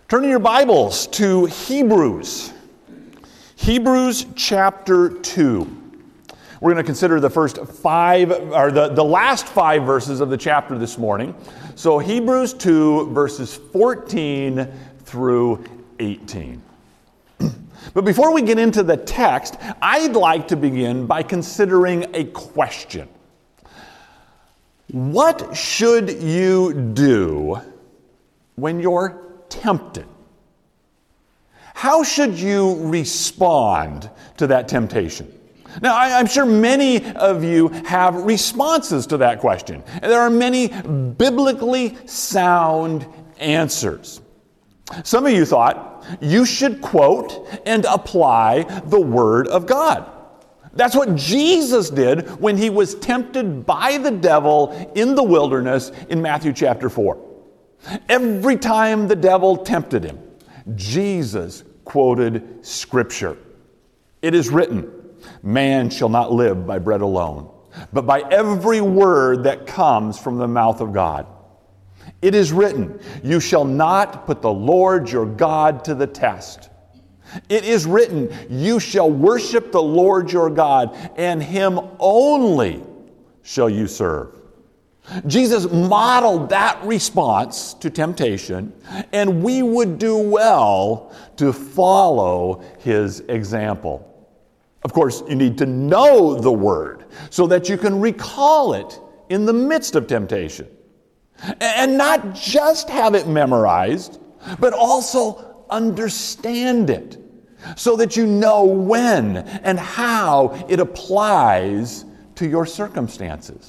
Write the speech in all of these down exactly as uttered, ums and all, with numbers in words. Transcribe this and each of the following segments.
Turn in your Bibles to Hebrews. Hebrews chapter two. We're going to consider the first five, or the, the last five verses of the chapter this morning. So Hebrews two, verses fourteen through eighteen. But before we get into the text, I'd like to begin by considering a question. What should you do when you're tempted? How should you respond to that temptation? Now, I, I'm sure many of you have responses to that question. And there are many biblically sound answers. Some of you thought you should quote and apply the Word of God. That's what Jesus did when he was tempted by the devil in the wilderness in Matthew chapter four. Every time the devil tempted him, Jesus quoted Scripture. It is written, "Man shall not live by bread alone, but by every word that comes from the mouth of God." It is written, "You shall not put the Lord your God to the test." It is written, "You shall worship the Lord your God, and him only shall you serve." Jesus modeled that response to temptation, and we would do well to follow his example. Of course, you need to know the Word so that you can recall it in the midst of temptation. And not just have it memorized, but also understand it so that you know when and how it applies to your circumstances.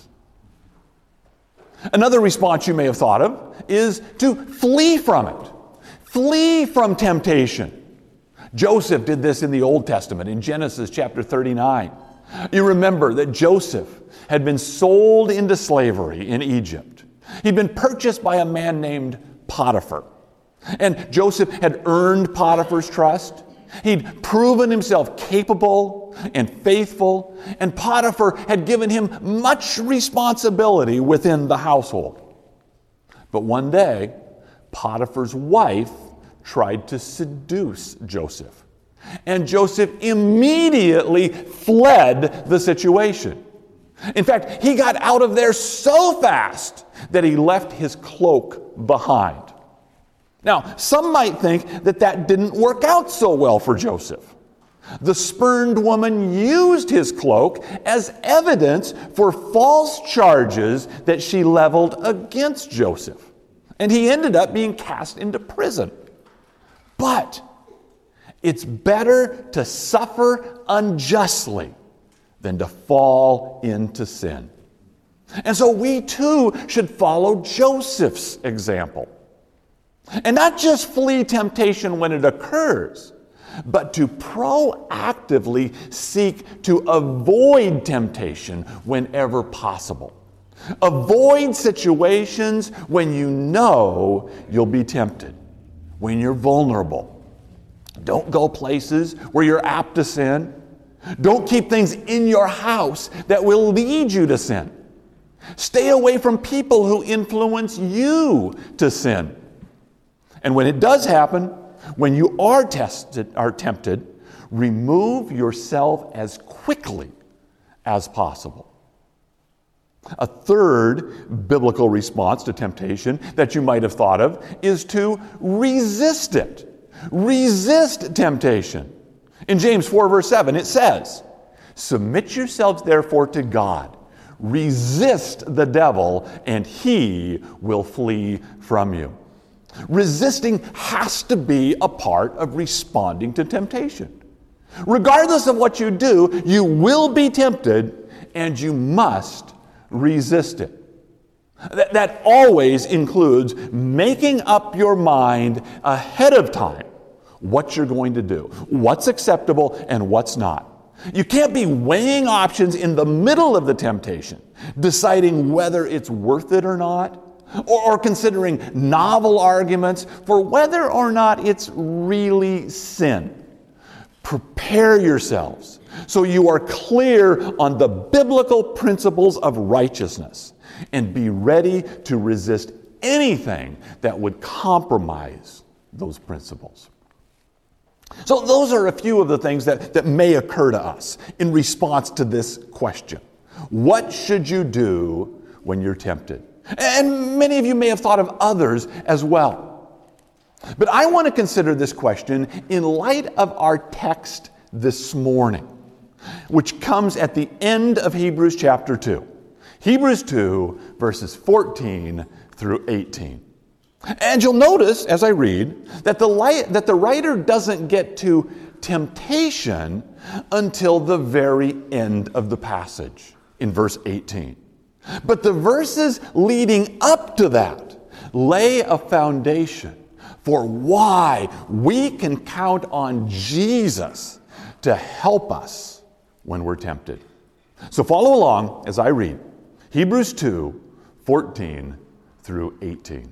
Another response you may have thought of is to flee from it. Flee from temptation. Joseph did this in the Old Testament in Genesis chapter thirty-nine. You remember that Joseph had been sold into slavery in Egypt. He'd been purchased by a man named Potiphar. And Joseph had earned Potiphar's trust. He'd proven himself capable and faithful, and Potiphar had given him much responsibility within the household. But one day, Potiphar's wife tried to seduce Joseph, and Joseph immediately fled the situation. In fact, he got out of there so fast that he left his cloak behind. Now, some might think that that didn't work out so well for Joseph. The spurned woman used his cloak as evidence for false charges that she leveled against Joseph. And he ended up being cast into prison. But it's better to suffer unjustly than to fall into sin. And so we too should follow Joseph's example. And not just flee temptation when it occurs, but to proactively seek to avoid temptation whenever possible. Avoid situations when you know you'll be tempted, when you're vulnerable. Don't go places where you're apt to sin. Don't keep things in your house that will lead you to sin. Stay away from people who influence you to sin. And when it does happen, when you are tested, are tempted, remove yourself as quickly as possible. A third biblical response to temptation that you might have thought of is to resist it. Resist temptation. In James four, verse seven, it says, "Submit yourselves therefore to God. Resist the devil, and he will flee from you." Resisting has to be a part of responding to temptation. Regardless of what you do, you will be tempted, and you must resist it. That, that always includes making up your mind ahead of time what you're going to do, what's acceptable and what's not. You can't be weighing options in the middle of the temptation, deciding whether it's worth it or not, or, or considering novel arguments for whether or not it's really sin. Prepare yourselves so you are clear on the biblical principles of righteousness and be ready to resist anything that would compromise those principles. So those are a few of the things that, that may occur to us in response to this question. What should you do when you're tempted? And many of you may have thought of others as well. But I want to consider this question in light of our text this morning, which comes at the end of Hebrews chapter two. Hebrews two, verses fourteen through eighteen. And you'll notice, as I read, that the, light, that the writer doesn't get to temptation until the very end of the passage, in verse eighteen. But the verses leading up to that lay a foundation for why we can count on Jesus to help us when we're tempted. So follow along as I read Hebrews two, fourteen through eighteen.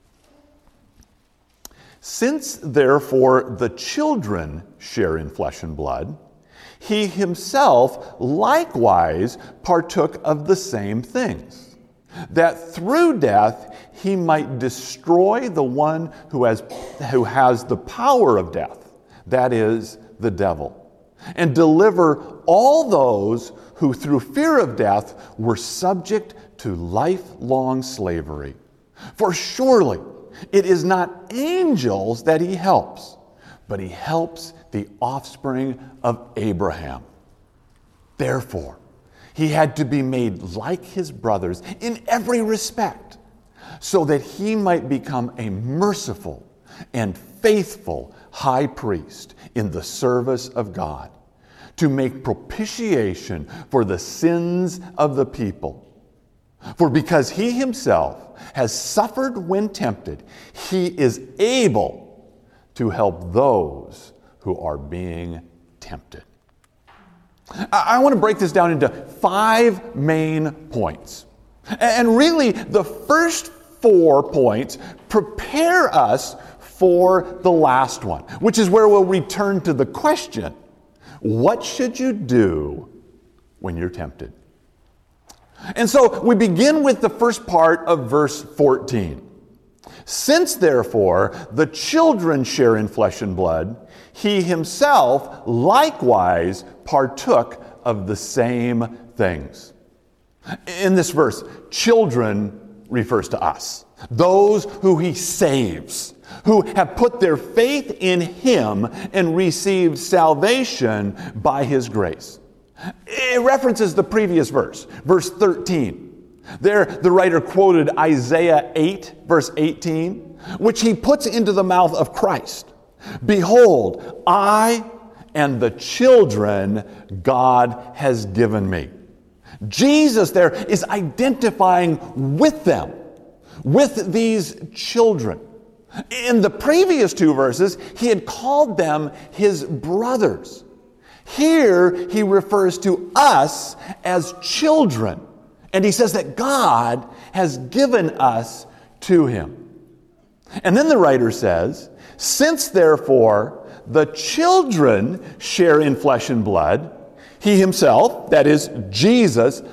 Since therefore the children share in flesh and blood, he himself likewise partook of the same things, that through death he might destroy the one who has, who has the power of death, that is, the devil, and deliver all those who through fear of death were subject to lifelong slavery. For surely it is not angels that he helps, but he helps the offspring of Abraham. Therefore, he had to be made like his brothers in every respect, so that he might become a merciful and faithful high priest in the service of God, to make propitiation for the sins of the people. For because he himself has suffered when tempted, he is able to help those who are being tempted. I want to break this down into five main points. And really, the first four points prepare us for the last one, which is where we'll return to the question, what should you do when you're tempted? And so we begin with the first part of verse fourteen. Since therefore the children share in flesh and blood, he himself likewise partook of the same things. In this verse, children refers to us, those who he saves, who have put their faith in him and received salvation by his grace. It references the previous verse, verse thirteen. There, the writer quoted Isaiah eight, verse eighteen, which he puts into the mouth of Christ. Behold, I and the children God has given me. Jesus there is identifying with them, with these children. In the previous two verses, he had called them his brothers. Here, he refers to us as children. And he says that God has given us to him. And then the writer says, since therefore the children share in flesh and blood, he himself, that is Jesus,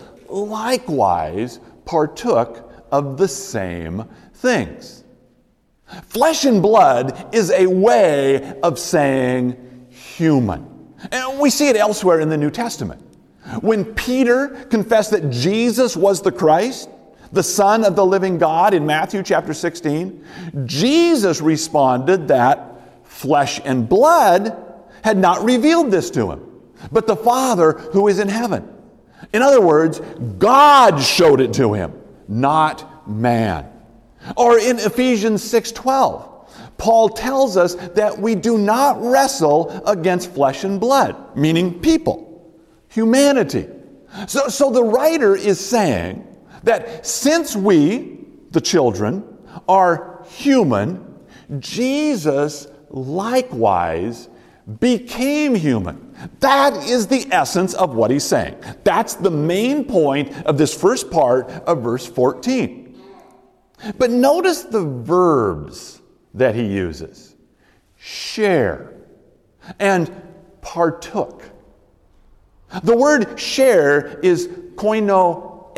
likewise partook of the same things. Flesh and blood is a way of saying human. And we see it elsewhere in the New Testament. When Peter confessed that Jesus was the Christ, the Son of the living God, in Matthew chapter sixteen, Jesus responded that flesh and blood had not revealed this to him, but the Father who is in heaven. In other words, God showed it to him, not man. Or in Ephesians six twelve, Paul tells us that we do not wrestle against flesh and blood, meaning people, humanity. So, so the writer is saying that since we, the children, are human, Jesus likewise became human. That is the essence of what he's saying. That's the main point of this first part of verse fourteen. But notice the verbs that he uses. Share and partook. The word share is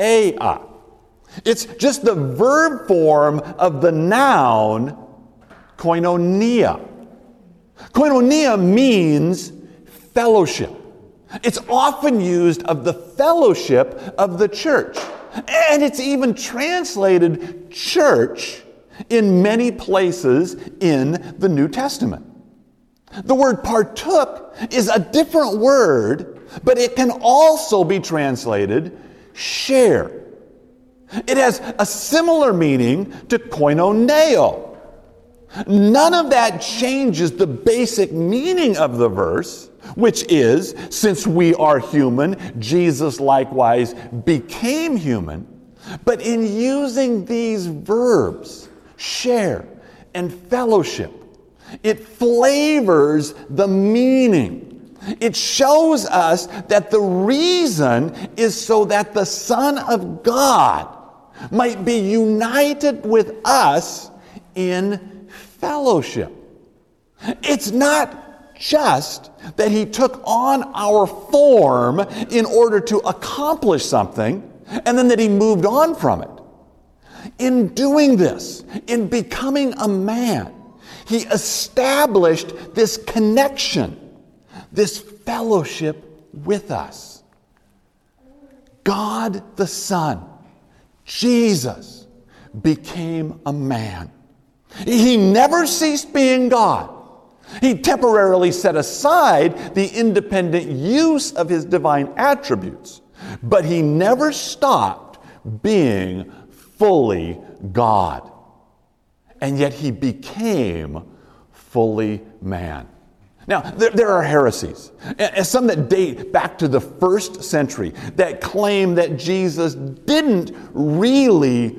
koinoea. It's just the verb form of the noun koinonia. Koinonia means fellowship. It's often used of the fellowship of the church. And it's even translated church in many places in the New Testament. The word partook is a different word, but it can also be translated share. It has a similar meaning to koinoneo. None of that changes the basic meaning of the verse, which is, since we are human, Jesus likewise became human. But in using these verbs, share and fellowship, it flavors the meaning. It shows us that the reason is so that the Son of God might be united with us in fellowship. It's not just that he took on our form in order to accomplish something, and then that he moved on from it. In doing this, in becoming a man, he established this connection, this fellowship with us. God the Son, Jesus, became a man. He never ceased being God. He temporarily set aside the independent use of his divine attributes, but he never stopped being fully God. And yet he became fully man. Now, there, there are heresies, and some that date back to the first century, that claim that Jesus didn't really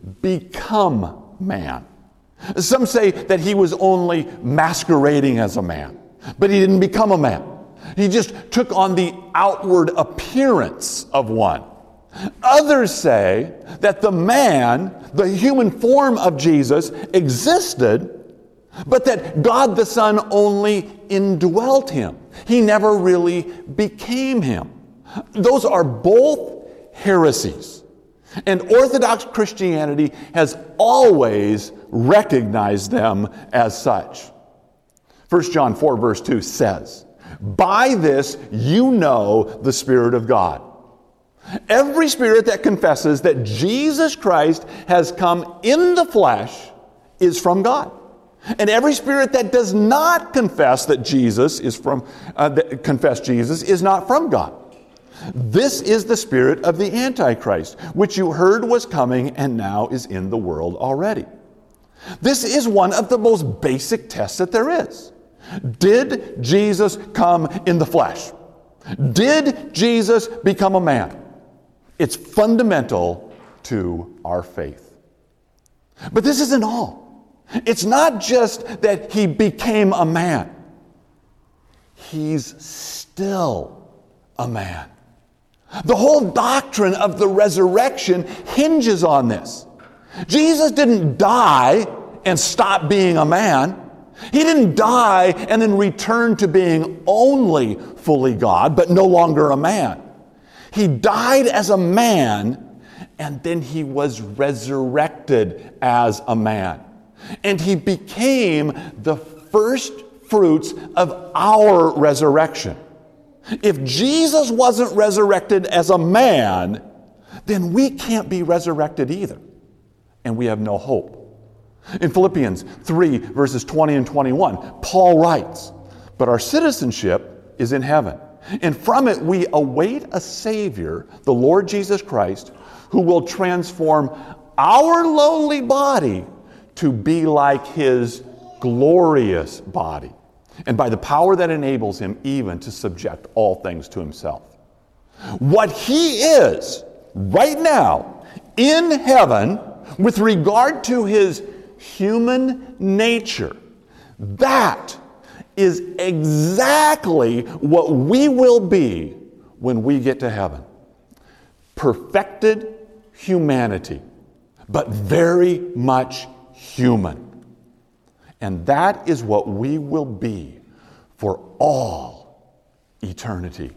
become man. Some say that he was only masquerading as a man, but he didn't become a man. He just took on the outward appearance of one. Others say that the man, the human form of Jesus, existed, but that God the Son only indwelt him. He never really became him. Those are both heresies. And Orthodox Christianity has always recognized them as such. First John four verse two says, "By this you know the Spirit of God. Every spirit that confesses that Jesus Christ has come in the flesh is from God. And every spirit that does not confess that Jesus is from, uh, that confess Jesus is not from God. This is the spirit of the Antichrist, which you heard was coming and now is in the world already." This is one of the most basic tests that there is. Did Jesus come in the flesh? Did Jesus become a man? It's fundamental to our faith. But this isn't all. It's not just that he became a man. He's still a man. The whole doctrine of the resurrection hinges on this. Jesus didn't die and stop being a man. He didn't die and then return to being only fully God, but no longer a man. He died as a man, and then he was resurrected as a man. And he became the first fruits of our resurrection. If Jesus wasn't resurrected as a man, then we can't be resurrected either. And we have no hope. In Philippians three, verses twenty and twenty-one, Paul writes, "But our citizenship is in heaven, and from it we await a Savior, the Lord Jesus Christ, who will transform our lowly body to be like his glorious body, and by the power that enables him even to subject all things to himself." What he is right now in heaven with regard to his human nature, that is exactly what we will be when we get to heaven. Perfected humanity, but very much human. And that is what we will be for all eternity.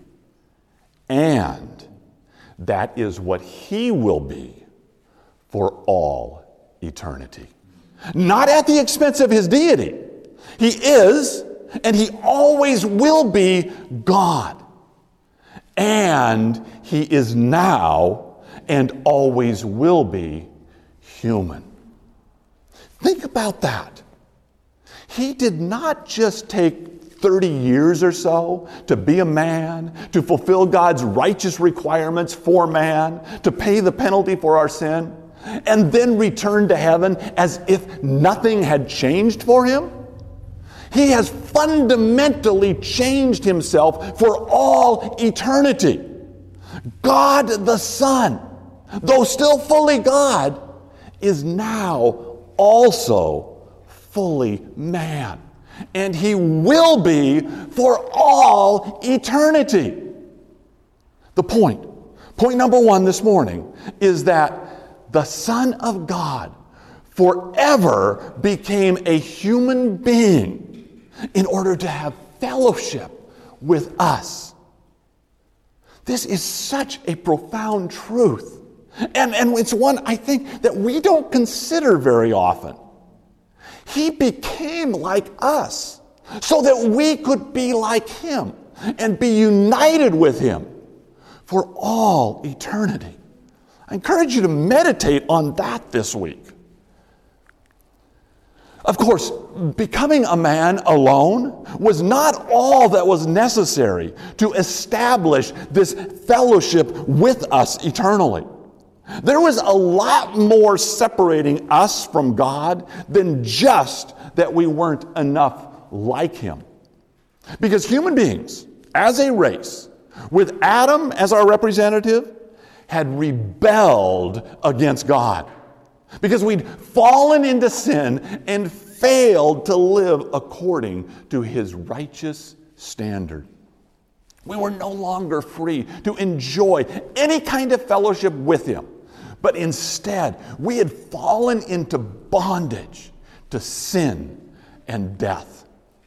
And that is what he will be for all eternity. not at the expense of his deity. He is, and he always will be God. And he is now, and always will be, human. Think about that. He did not just take thirty years or so to be a man, to fulfill God's righteous requirements for man, to pay the penalty for our sin, and then return to heaven as if nothing had changed for him. He has fundamentally changed himself for all eternity. God the Son, though still fully God, is now also fully man. And he will be for all eternity. The point, point number one this morning, is that the Son of God forever became a human being in order to have fellowship with us. This is such a profound truth. And, and it's one, I think, that we don't consider very often. He became like us so that we could be like him and be united with him for all eternity. I encourage you to meditate on that this week. Of course, becoming a man alone was not all that was necessary to establish this fellowship with us eternally. There was a lot more separating us from God than just that we weren't enough like him. Because human beings, as a race, with Adam as our representative, had rebelled against God. Because we'd fallen into sin and failed to live according to his righteous standard. We were no longer free to enjoy any kind of fellowship with him. But instead, we had fallen into bondage to sin and death.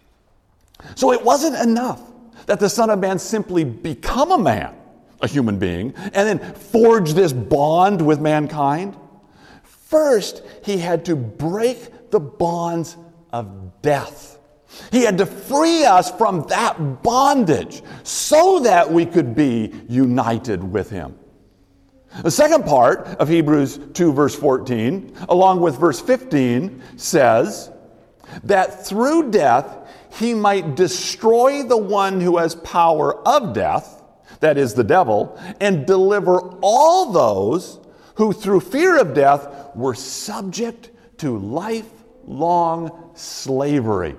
So it wasn't enough that the Son of Man simply become a man, a human being, and then forge this bond with mankind. First, he had to break the bonds of death. He had to free us from that bondage so that we could be united with him. The second part of Hebrews two, verse fourteen, along with verse fifteen, says that through death he might destroy the one who has power of death, that is the devil, and deliver all those who through fear of death were subject to lifelong slavery.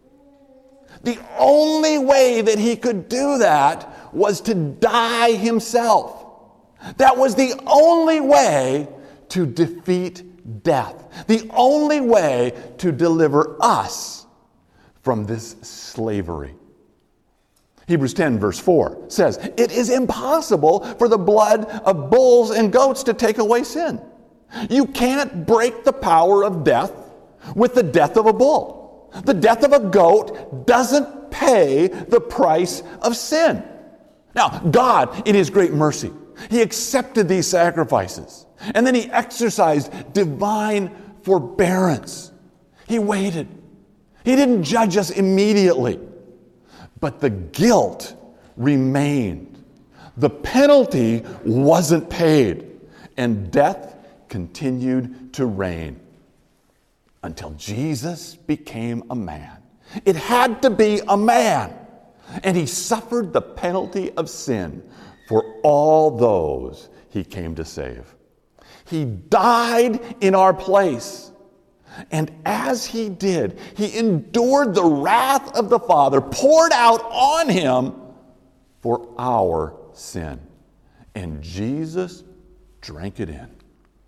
The only way that he could do that was to die himself. That was the only way to defeat death. The only way to deliver us from this slavery. Hebrews ten, verse four says, "It is impossible for the blood of bulls and goats to take away sin." You can't break the power of death with the death of a bull. The death of a goat doesn't pay the price of sin. Now, God, in his great mercy, he accepted these sacrifices, and then he exercised divine forbearance. He waited. He didn't judge us immediately, but the guilt remained. The penalty wasn't paid, and death continued to reign until Jesus became a man. It had to be a man, and he suffered the penalty of sin for all those he came to save. He died in our place. And as he did, he endured the wrath of the Father poured out on him for our sin. And Jesus drank it in.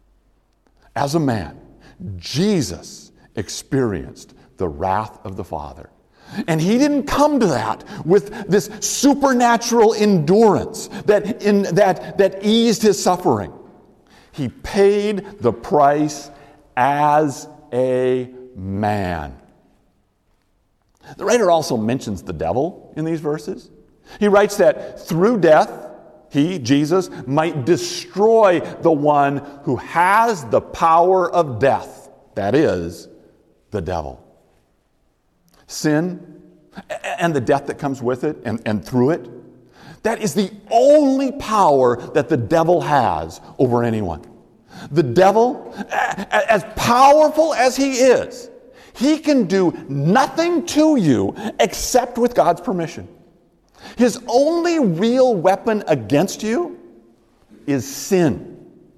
As a man, Jesus experienced the wrath of the Father. And he didn't come to that with this supernatural endurance that, in, that, that eased his suffering. He paid the price as a man. The writer also mentions the devil in these verses. He writes that through death, he, Jesus, might destroy the one who has the power of death, that is, the devil. Sin and the death that comes with it and, and through it, that is the only power that the devil has over anyone. The devil, as powerful as he is, he can do nothing to you except with God's permission. His only real weapon against you is sin.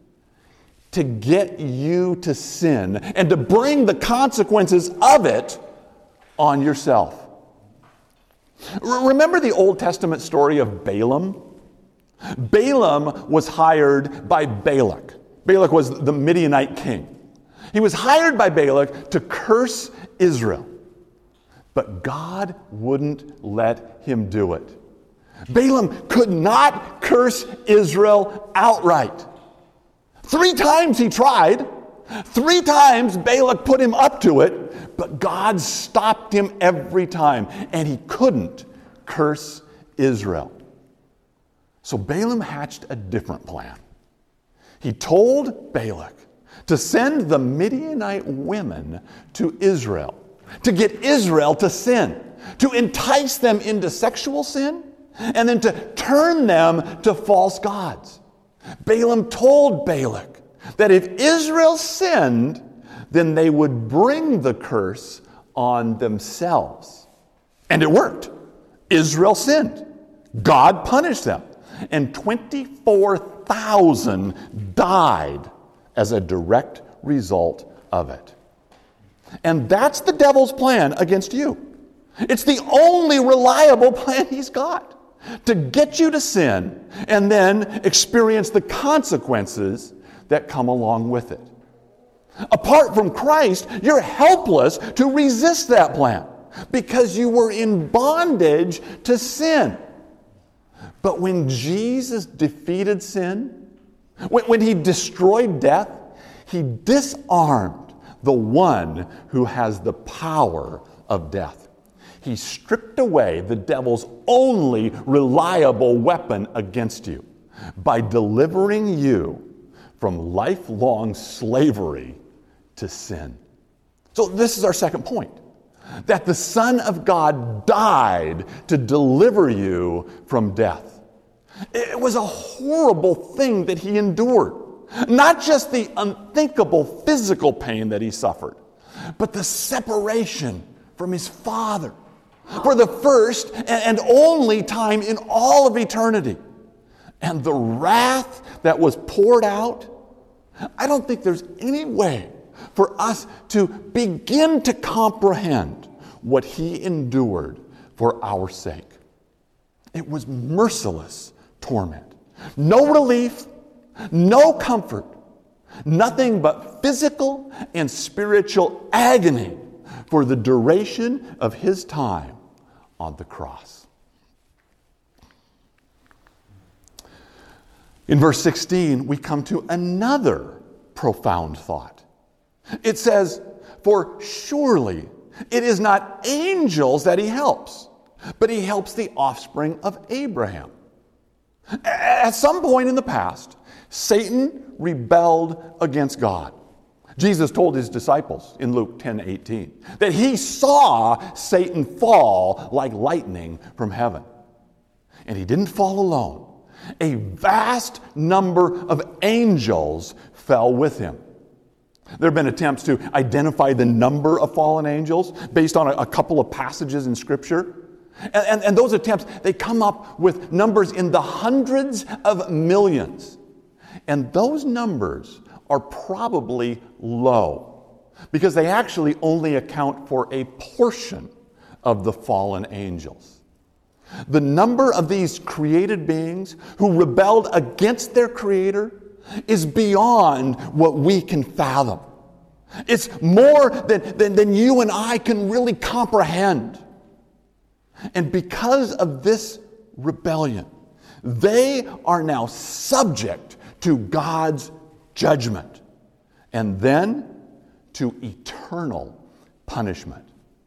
To get you to sin and to bring the consequences of it on yourself. Remember the Old Testament story of Balaam? Balaam was hired by Balak. Balak was the Midianite king. He was hired by Balak to curse Israel. But God wouldn't let him do it. Balaam could not curse Israel outright. Three times he tried. Three times Balak put him up to it, but God stopped him every time, and he couldn't curse Israel. So Balaam hatched a different plan. He told Balak to send the Midianite women to Israel, to get Israel to sin, to entice them into sexual sin, and then to turn them to false gods. Balaam told Balak that if Israel sinned, then they would bring the curse on themselves. And it worked. Israel sinned. God punished them. And twenty-four thousand died as a direct result of it. And that's the devil's plan against you. It's the only reliable plan he's got. To get you to sin and then experience the consequences that come along with it. Apart from Christ, you're helpless to resist that plan because you were in bondage to sin. But when Jesus defeated sin, when, when he destroyed death, he disarmed the one who has the power of death. He stripped away the devil's only reliable weapon against you by delivering you from lifelong slavery to sin. So this is our second point, that the Son of God died to deliver you from death. It was a horrible thing that he endured. Not just the unthinkable physical pain that he suffered, but the separation from his Father for the first and only time in all of eternity. And the wrath that was poured out, I don't think there's any way for us to begin to comprehend what he endured for our sake. It was merciless torment. No relief, no comfort, nothing but physical and spiritual agony for the duration of his time on the cross. In verse sixteen, we come to another profound thought. It says, "For surely it is not angels that he helps, but he helps the offspring of Abraham." At some point in the past, Satan rebelled against God. Jesus told his disciples in Luke ten eighteen that he saw Satan fall like lightning from heaven. And he didn't fall alone. A vast number of angels fell with him. There have been attempts to identify the number of fallen angels based on a, a couple of passages in Scripture. And, and, and those attempts, they come up with numbers in the hundreds of millions. And those numbers are probably low because they actually only account for a portion of the fallen angels. The number of these created beings who rebelled against their Creator is beyond what we can fathom. It's more than, than, than you and I can really comprehend. And because of this rebellion, they are now subject to God's judgment and then to eternal punishment.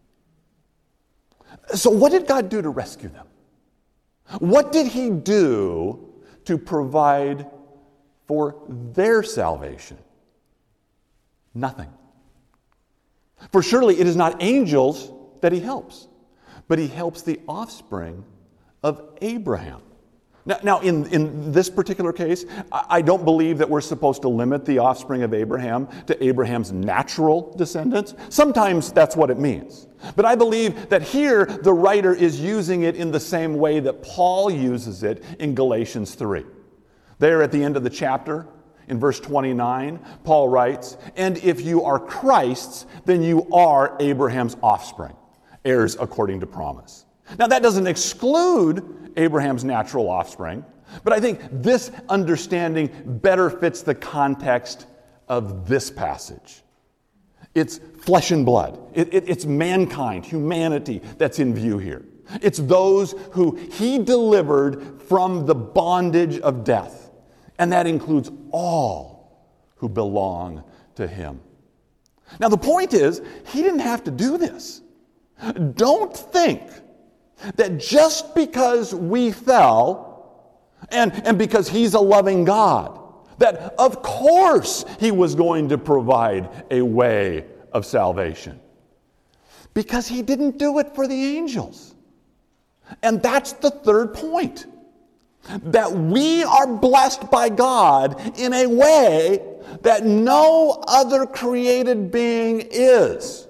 So what did God do to rescue them? What did he do to provide for their salvation? Nothing. For surely it is not angels that he helps, but he helps the offspring of Abraham. Now, now in, in this particular case, I, I don't believe that we're supposed to limit the offspring of Abraham to Abraham's natural descendants. Sometimes that's what it means. But I believe that here the writer is using it in the same way that Paul uses it in Galatians three. There at the end of the chapter, in verse twenty-nine, Paul writes, "And if you are Christ's, then you are Abraham's offspring, heirs according to promise." Now that doesn't exclude Abraham's natural offspring, but I think this understanding better fits the context of this passage. It's flesh and blood. It, it, it's mankind, humanity that's in view here. It's those who he delivered from the bondage of death, and that includes all who belong to him. Now the point is, he didn't have to do this. Don't think that just because we fell and, and because he's a loving God, that of course he was going to provide a way of salvation. Because he didn't do it for the angels. And that's the third point. That we are blessed by God in a way that no other created being is.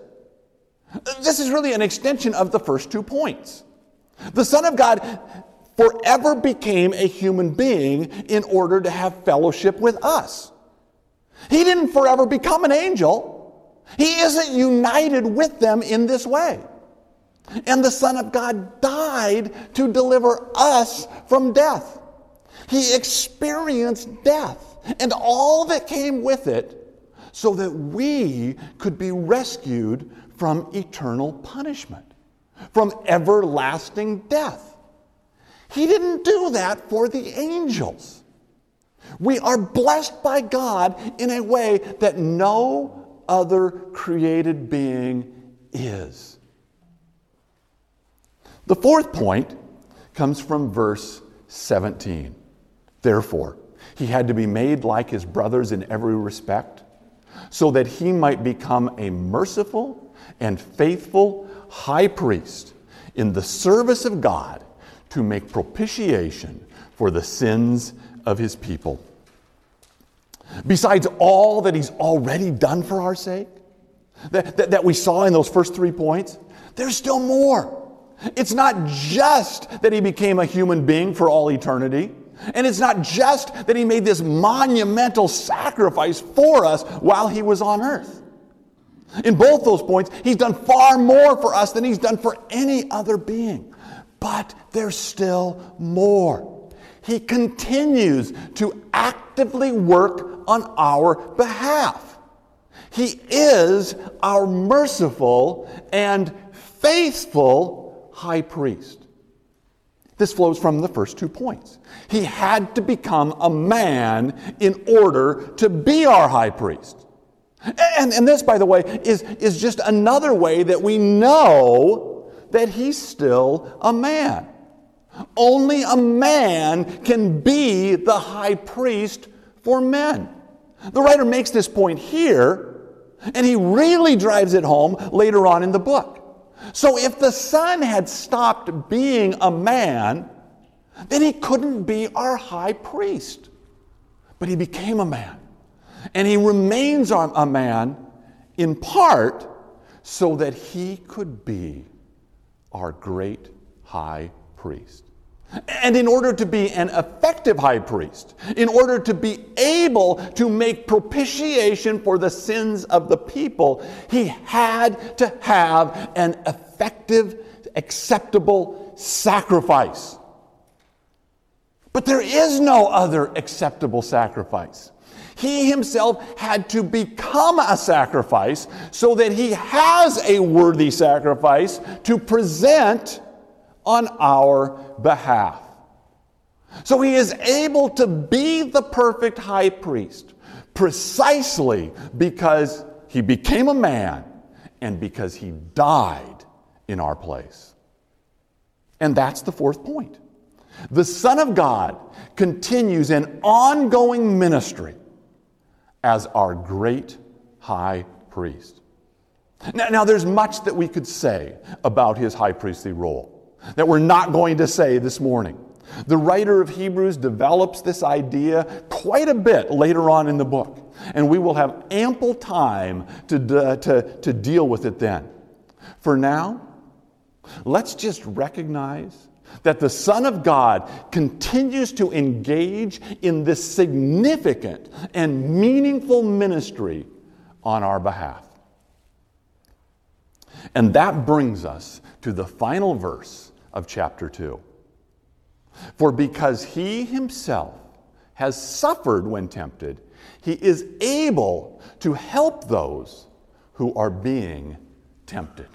This is really an extension of the first two points. The Son of God forever became a human being in order to have fellowship with us. He didn't forever become an angel. He isn't united with them in this way. And the Son of God died to deliver us from death. He experienced death and all that came with it so that we could be rescued from eternal punishment, from everlasting death. He didn't do that for the angels. We are blessed by God in a way that no other created being is. The fourth point comes from verse seventeen. Therefore, he had to be made like his brothers in every respect, so that he might become a merciful and faithful high priest in the service of God to make propitiation for the sins of his people. Besides all that he's already done for our sake, that, that, that we saw in those first three points, there's still more. It's not just that he became a human being for all eternity, and it's not just that he made this monumental sacrifice for us while he was on earth. In both those points, he's done far more for us than he's done for any other being. But there's still more. He continues to actively work on our behalf. He is our merciful and faithful high priest. This flows from the first two points. He had to become a man in order to be our high priest. And, and this, by the way, is, is just another way that we know that he's still a man. Only a man can be the high priest for men. The writer makes this point here, and he really drives it home later on in the book. So if the Son had stopped being a man, then he couldn't be our high priest. But he became a man. And he remains a man in part so that he could be our great high priest. And in order to be an effective high priest, in order to be able to make propitiation for the sins of the people, he had to have an effective, acceptable sacrifice. But there is no other acceptable sacrifice. He himself had to become a sacrifice so that he has a worthy sacrifice to present on our behalf. So he is able to be the perfect high priest precisely because he became a man and because he died in our place. And that's the fourth point. The Son of God continues an ongoing ministry as our great high priest. Now, now, there's much that we could say about his high priestly role that we're not going to say this morning. The writer of Hebrews develops this idea quite a bit later on in the book, and we will have ample time to, to, to deal with it then. For now, let's just recognize that the Son of God continues to engage in this significant and meaningful ministry on our behalf. And that brings us to the final verse of chapter two. For because he himself has suffered when tempted, he is able to help those who are being tempted.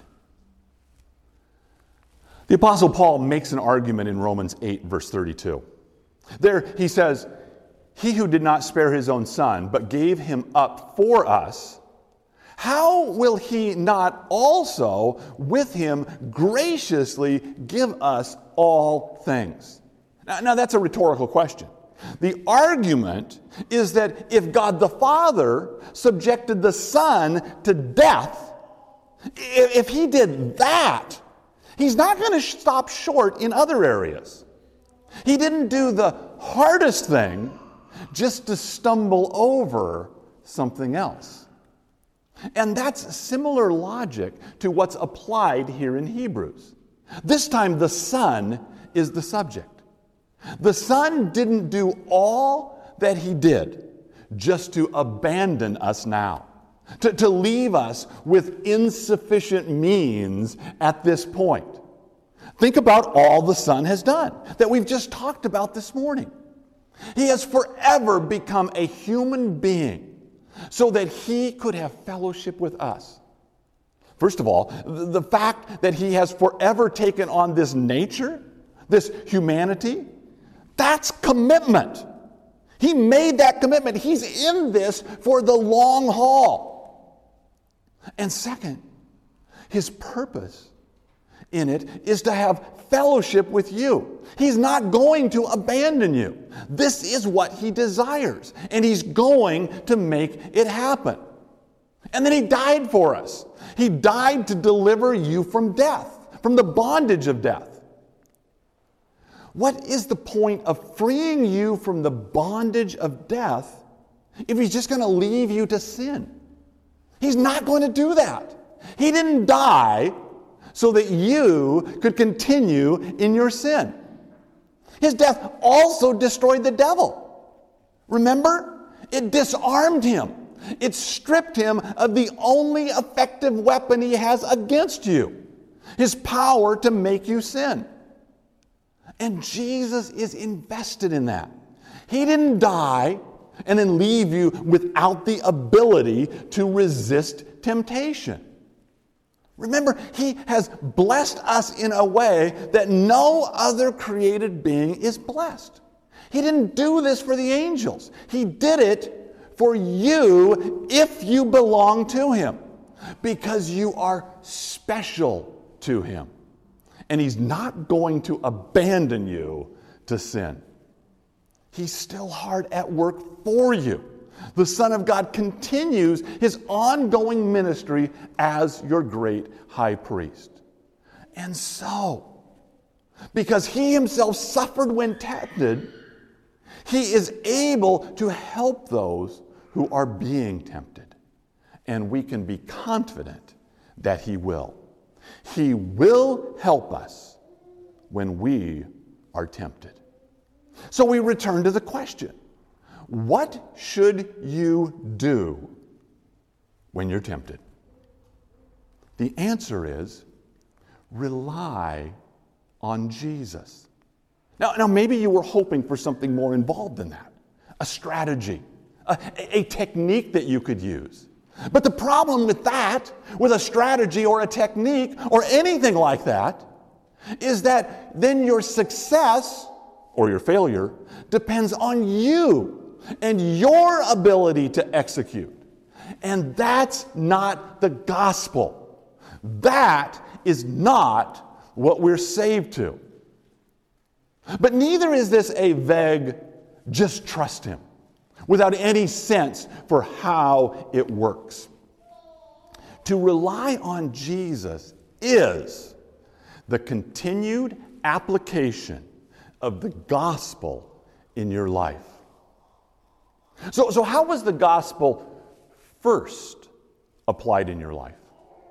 The Apostle Paul makes an argument in Romans eight, verse thirty-two. There he says, "He who did not spare his own son, but gave him up for us, how will he not also with him graciously give us all things?" Now, now that's a rhetorical question. The argument is that if God the Father subjected the Son to death, if he did that, he's not going to stop short in other areas. He didn't do the hardest thing just to stumble over something else. And that's similar logic to what's applied here in Hebrews. This time the Son is the subject. The Son didn't do all that he did just to abandon us now, to, to leave us with insufficient means at this point. Think about all the Son has done that we've just talked about this morning. He has forever become a human being so that he could have fellowship with us. First of all, the fact that he has forever taken on this nature, this humanity, that's commitment. He made that commitment. He's in this for the long haul. And second, his purpose in it is to have fellowship with you. He's not going to abandon you. This is what he desires, and he's going to make it happen. And then he died for us. He died to deliver you from death, from the bondage of death. What is the point of freeing you from the bondage of death if he's just going to leave you to sin? He's not going to do that. He didn't die so that you could continue in your sin. His death also destroyed the devil. Remember? It disarmed him. It stripped him of the only effective weapon he has against you, his power to make you sin. And Jesus is invested in that. He didn't die and then leave you without the ability to resist temptation. Remember, he has blessed us in a way that no other created being is blessed. He didn't do this for the angels. He did it for you if you belong to him, because you are special to him. And he's not going to abandon you to sin. He's still hard at work for you. The Son of God continues his ongoing ministry as your great high priest. And so, because he himself suffered when tempted, he is able to help those who are being tempted. And we can be confident that he will. He will help us when we are tempted. So we return to the question, what should you do when you're tempted? The answer is rely on Jesus. Now, now maybe you were hoping for something more involved than that, a strategy, a, a technique that you could use. But the problem with that, with a strategy or a technique or anything like that, is that then your success or your failure depends on you and your ability to execute. And that's not the gospel. That is not what we're saved to. But neither is this a vague, just trust him, without any sense for how it works. To rely on Jesus is the continued application of the gospel in your life. So, so how was the gospel first applied in your life?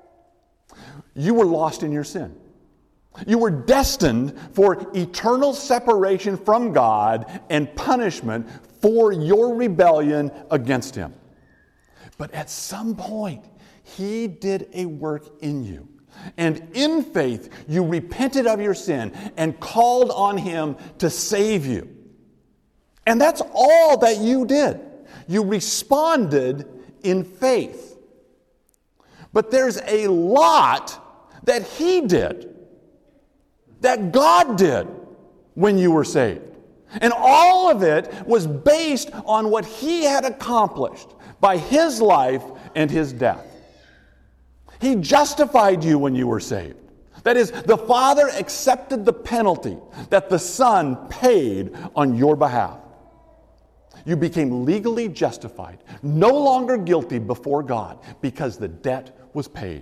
You were lost in your sin. You were destined for eternal separation from God and punishment for your rebellion against Him. But at some point, He did a work in you. And in faith, you repented of your sin and called on Him to save you. And that's all that you did. You responded in faith. But there's a lot that He did, that God did when you were saved. And all of it was based on what He had accomplished by His life and His death. He justified you when you were saved. That is, the Father accepted the penalty that the Son paid on your behalf. You became legally justified, no longer guilty before God, because the debt was paid.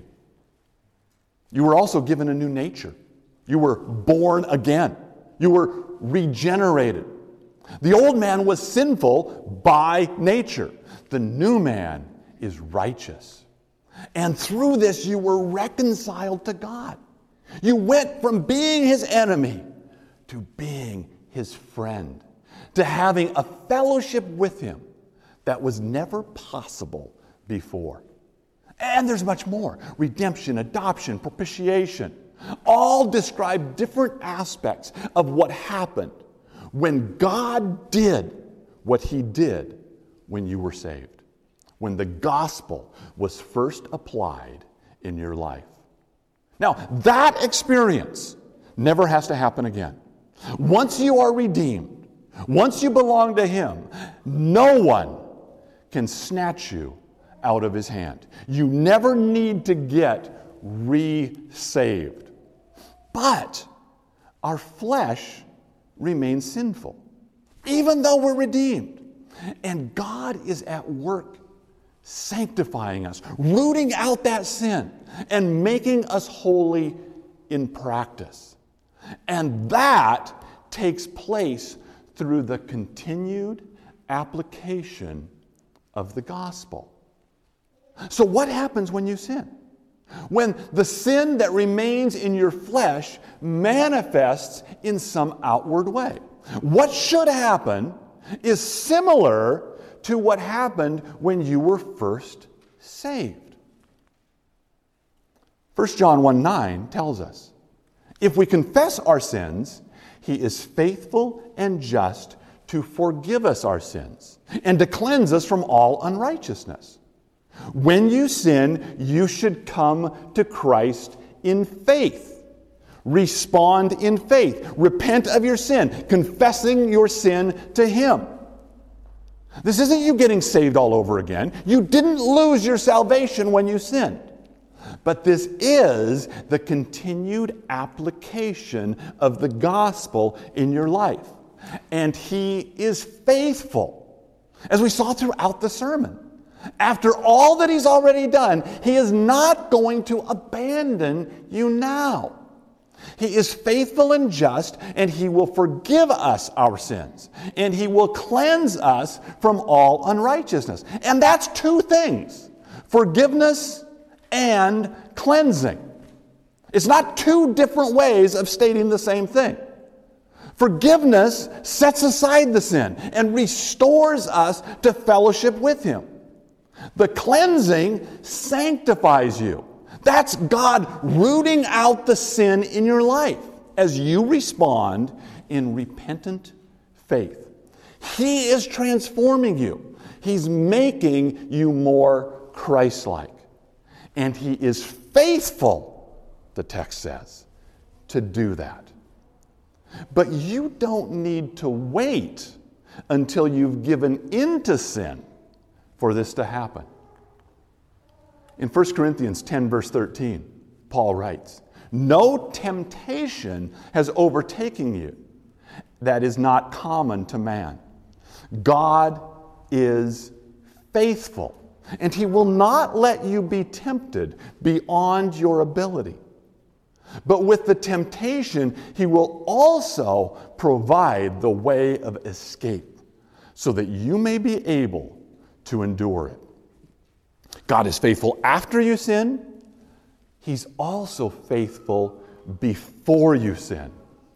You were also given a new nature. You were born again. You were regenerated. The old man was sinful by nature. The new man is righteous. And through this, you were reconciled to God. You went from being His enemy to being His friend, to having a fellowship with Him that was never possible before. And there's much more. Redemption, adoption, propitiation, all describe different aspects of what happened when God did what He did when you were saved, when the gospel was first applied in your life. Now, that experience never has to happen again. Once you are redeemed, once you belong to Him, no one can snatch you out of His hand. You never need to get re-saved. But our flesh remains sinful, even though we're redeemed. And God is at work sanctifying us, rooting out that sin, and making us holy in practice. And that takes place through the continued application of the gospel. So what happens when you sin? When the sin that remains in your flesh manifests in some outward way. What should happen is similar to what happened when you were first saved. First John one nine tells us, if we confess our sins, He is faithful and just to forgive us our sins and to cleanse us from all unrighteousness. When you sin, you should come to Christ in faith. Respond in faith. Repent of your sin, confessing your sin to Him. This isn't you getting saved all over again. You didn't lose your salvation when you sinned. But this is the continued application of the gospel in your life. And He is faithful, as we saw throughout the sermon. After all that He's already done, He is not going to abandon you now. He is faithful and just, and He will forgive us our sins, and He will cleanse us from all unrighteousness. And that's two things: forgiveness and cleansing. It's not two different ways of stating the same thing. Forgiveness sets aside the sin and restores us to fellowship with Him. The cleansing sanctifies you. That's God rooting out the sin in your life as you respond in repentant faith. He is transforming you. He's making you more Christ-like. And He is faithful, the text says, to do that. But you don't need to wait until you've given into sin for this to happen. In First Corinthians ten, verse thirteen, Paul writes, no temptation has overtaken you that is not common to man. God is faithful, and He will not let you be tempted beyond your ability. But with the temptation, He will also provide the way of escape so that you may be able to endure it. God is faithful after you sin. He's also faithful before you sin.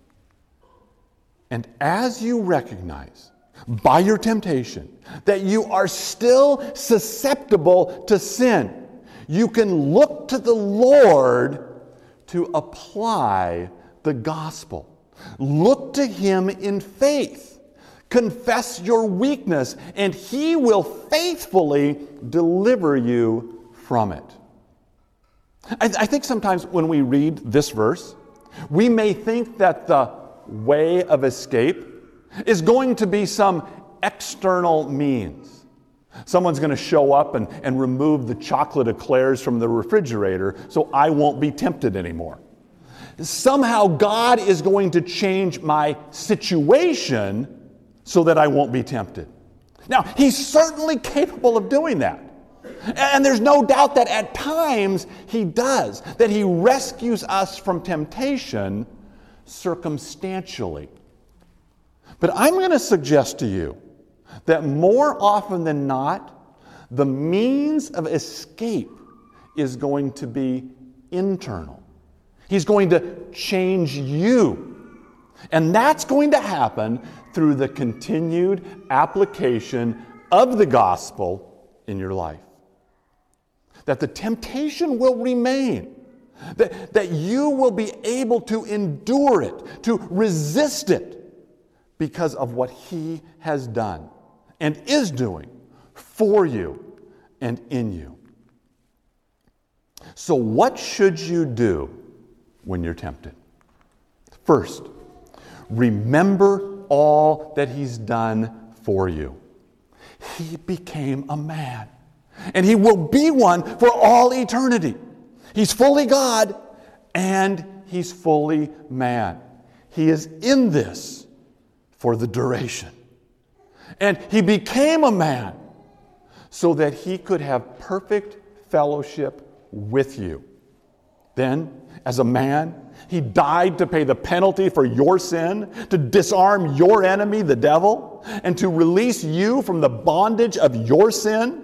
And as you recognize by your temptation that you are still susceptible to sin, you can look to the Lord to apply the gospel. Look to Him in faith. Confess your weakness, and He will faithfully deliver you from it. I, I think sometimes when we read this verse, we may think that the way of escape is going to be some external means. Someone's going to show up and, and remove the chocolate eclairs from the refrigerator so I won't be tempted anymore. Somehow God is going to change my situation so that I won't be tempted. Now, He's certainly capable of doing that. And there's no doubt that at times He does, that He rescues us from temptation circumstantially. But I'm going to suggest to you that more often than not, the means of escape is going to be internal. He's going to change you. And that's going to happen through the continued application of the gospel in your life. That the temptation will remain. That, that you will be able to endure it, to resist it, because of what He has done and is doing for you and in you. So what should you do when you're tempted? First, remember all that He's done for you. He became a man, and He will be one for all eternity. He's fully God, and He's fully man. He is in this for the duration. And He became a man so that He could have perfect fellowship with you. Then, as a man, He died to pay the penalty for your sin, to disarm your enemy, the devil, and to release you from the bondage of your sin.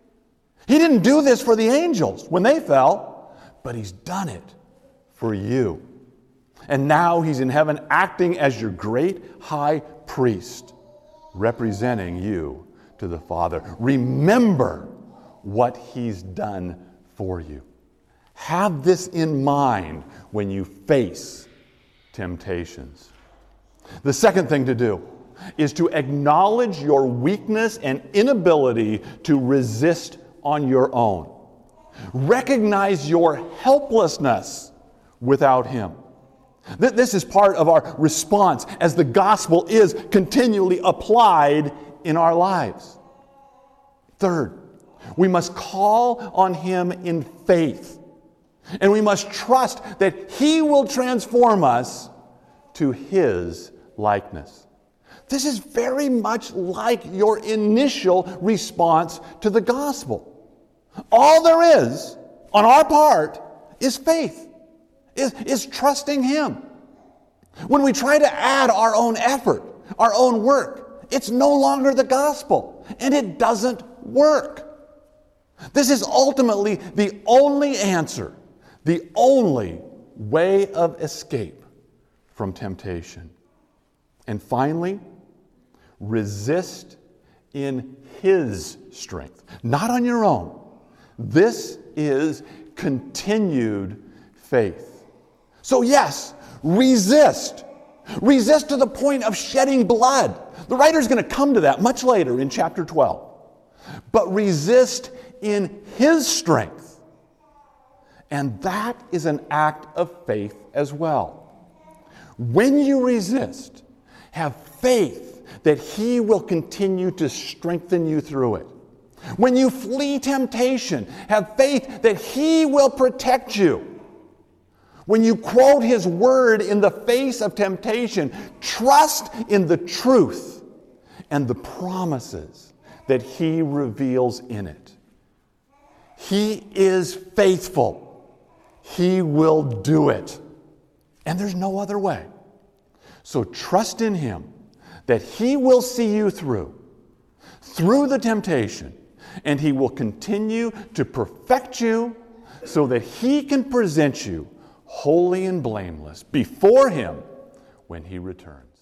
He didn't do this for the angels when they fell, but He's done it for you. And now He's in heaven acting as your great high priest, representing you to the Father. Remember what He's done for you. Have this in mind when you face temptations. The second thing to do is to acknowledge your weakness and inability to resist on your own. Recognize your helplessness without Him. This is part of our response as the gospel is continually applied in our lives. Third, we must call on Him in faith. And we must trust that He will transform us to His likeness. This is very much like your initial response to the gospel. All there is on our part is faith, is, is trusting Him. When we try to add our own effort, our own work, it's no longer the gospel, and it doesn't work. This is ultimately the only answer, the only way of escape from temptation. And finally, resist in His strength, not on your own. This is continued faith. So yes, resist. Resist to the point of shedding blood. The writer's going to come to that much later in chapter twelve. But resist in His strength. And that is an act of faith as well. When you resist, have faith that He will continue to strengthen you through it. When you flee temptation, have faith that He will protect you. When you quote His word in the face of temptation, trust in the truth and the promises that He reveals in it. He is faithful. He will do it. And there's no other way. So trust in Him that He will see you through, through the temptation, and He will continue to perfect you so that He can present you holy and blameless before Him when He returns.